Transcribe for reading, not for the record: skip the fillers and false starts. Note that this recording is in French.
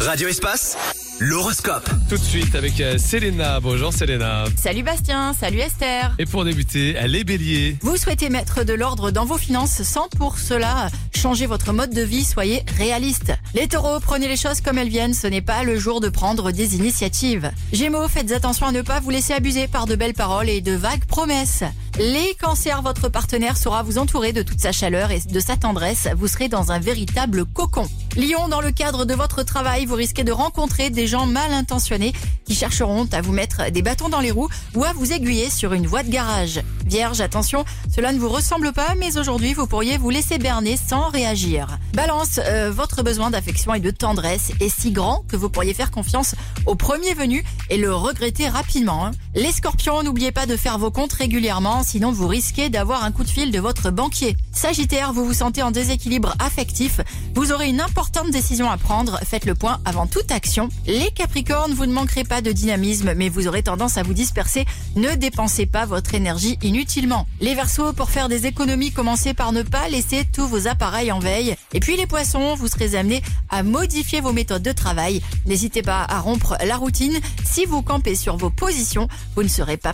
Radio Espace, l'horoscope. Tout de suite avec Selena. Bonjour Selena. Salut Bastien, salut Esther. Et pour débuter, les béliers. Vous souhaitez mettre de l'ordre dans vos finances sans pour cela changer votre mode de vie, soyez réaliste. Les taureaux, prenez les choses comme elles viennent, ce n'est pas le jour de prendre des initiatives. Gémeaux, faites attention à ne pas vous laisser abuser par de belles paroles et de vagues promesses. Les cancers, votre partenaire saura vous entourer de toute sa chaleur et de sa tendresse, vous serez dans un véritable cocon. Lion, dans le cadre de votre travail, vous risquez de rencontrer des gens mal intentionnés qui chercheront à vous mettre des bâtons dans les roues ou à vous aiguiller sur une voie de garage. Vierge, attention, cela ne vous ressemble pas, mais aujourd'hui vous pourriez vous laisser berner sans réagir. Balance, votre besoin d'affection et de tendresse est si grand que vous pourriez faire confiance au premier venu et le regretter rapidement. Les scorpions, n'oubliez pas de faire vos comptes régulièrement, sinon vous risquez d'avoir un coup de fil de votre banquier. Sagittaire, vous vous sentez en déséquilibre affectif, vous aurez une importante décision à prendre, faites le point avant toute action. Les capricornes, vous ne manquerez pas de dynamisme, mais vous aurez tendance à vous disperser, ne dépensez pas votre énergie inutilement. Les verseaux, pour faire des économies, commencez par ne pas laisser tous vos appareils en veille. Et puis les poissons, vous serez amenés à modifier vos méthodes de travail. N'hésitez pas à rompre la routine. Si vous campez sur vos positions, vous ne serez pas